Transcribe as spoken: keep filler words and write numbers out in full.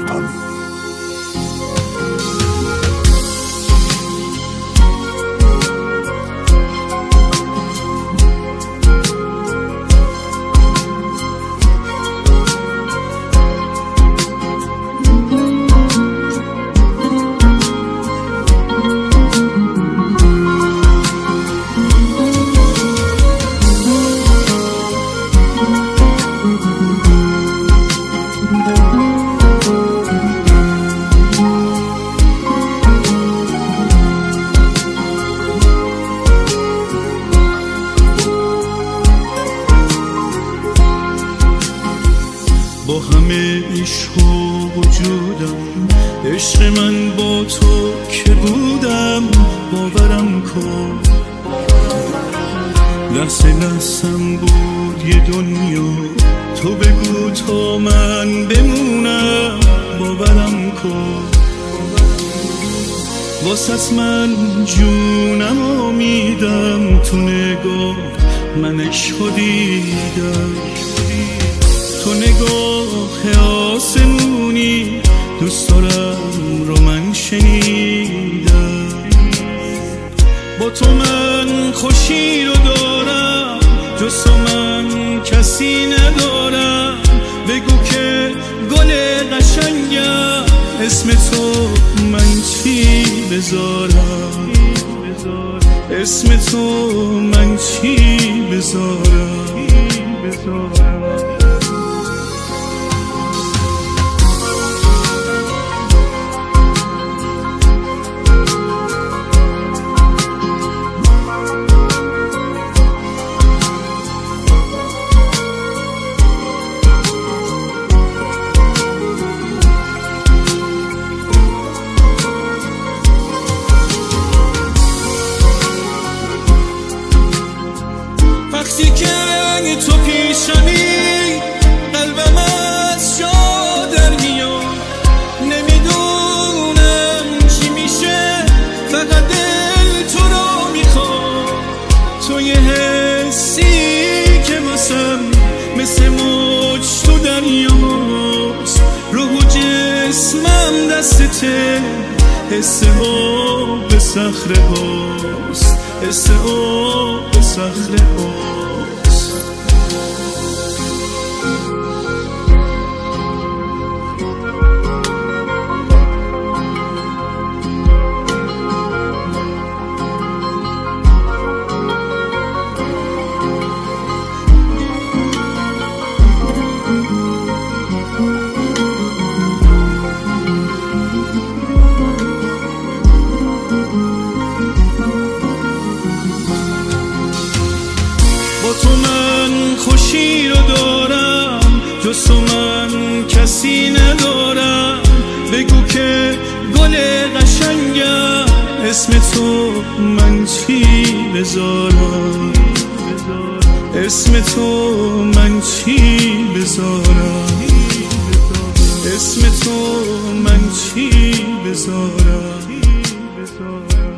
سلطان. با همه عشق و وجودم، عشق من با تو که بودم، باورم کن لحظه لحظم بود یه دنیا. تو بگو تا من بمونم، باورم کن واسه من جونم و میدم. تو نگاه من عشق دیدم، تو نگاه آسمونی دوست دارم رو من شنیدم. با تو من خوشی رو دارم، جز تو من کسی ندارم. بگو که گل قشنگم، اسم تو من چی بذارم؟ اسم تو من چی بذارم؟ وقتی که تو پیشمی قلبم از جا در میاد. نمیدونم چی میشه، فقط دل تو رو میخواد. تو یه حسی که واسم مثل موج تو دریاست. روح و جسمم دستته، حس آب صخره هاست، حس آب صخره هاست. با تو من خوشی رو دارم، جز تو من کسی ندارم. بگو که گل قشنگم، اسم تو من چی بذارم؟ اسم تو من چی بذارم؟ اسم تو من چی بذارم؟